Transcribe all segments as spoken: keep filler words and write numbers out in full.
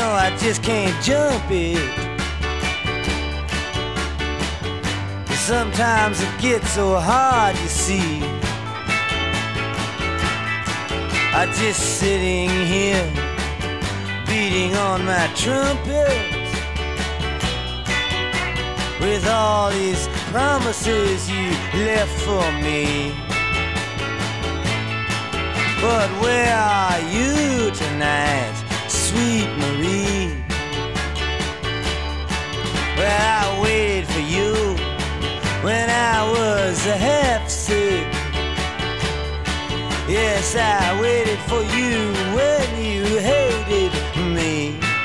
know I just can't jump it. Sometimes it gets so hard, you see. I'm just sitting here, beating on my trumpet, with all these promises you left for me. But where are you tonight, sweet Marie? Well, I waited for you when I was half sick. Yes, I waited for you when you hated me.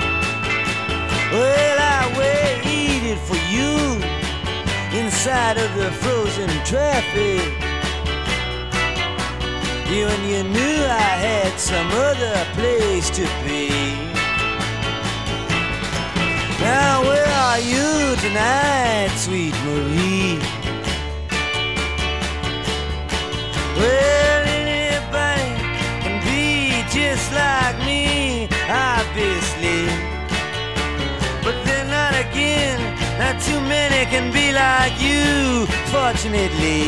Well, I waited for you inside of the frozen traffic. You and you knew I had some other place to be. Now where are you tonight, sweet Marie? Well, anybody can be just like me, obviously. But then not again, not too many can be like you, fortunately.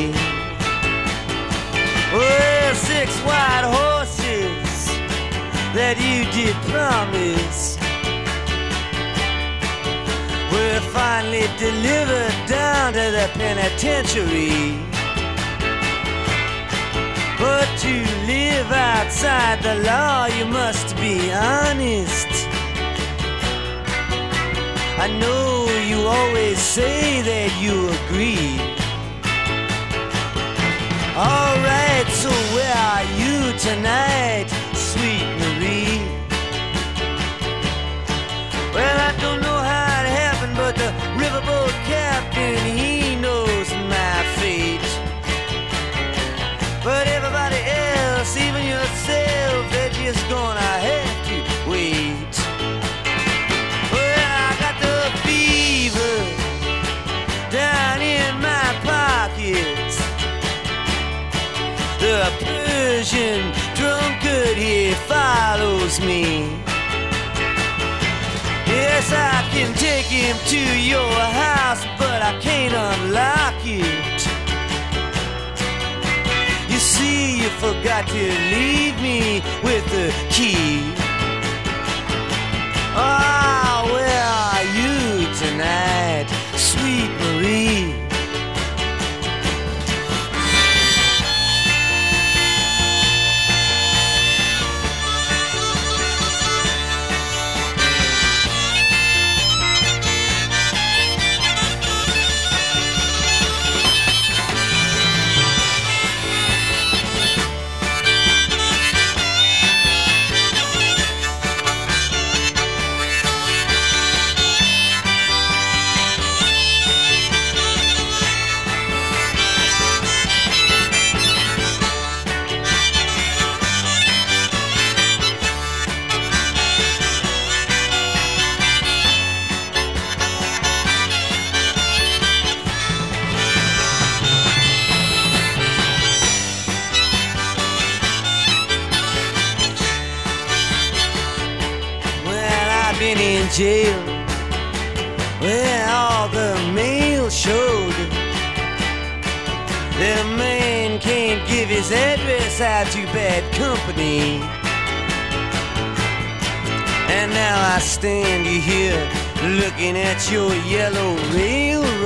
Well, six white horses that you did promise were finally delivered down to the penitentiary. But to live outside the law, you must be honest. I know you always say that you agree. All right, so where are you tonight, sweet Marie? Well, I don't know how it happened, but the riverboat captain, he knows my fate. But everybody else, even yourself, they're just gonna have to wait. Well, I got the fever down in my pockets. The Persian drunkard, he follows me. Yes, I can take him to your house, but I can't unlock it. You see, you forgot to leave me with the key. Ah, oh, where are you tonight, sweet Marie? Jail where all the mail showed the man can't give his address out to bad company. And now I stand here looking at your yellow railroad.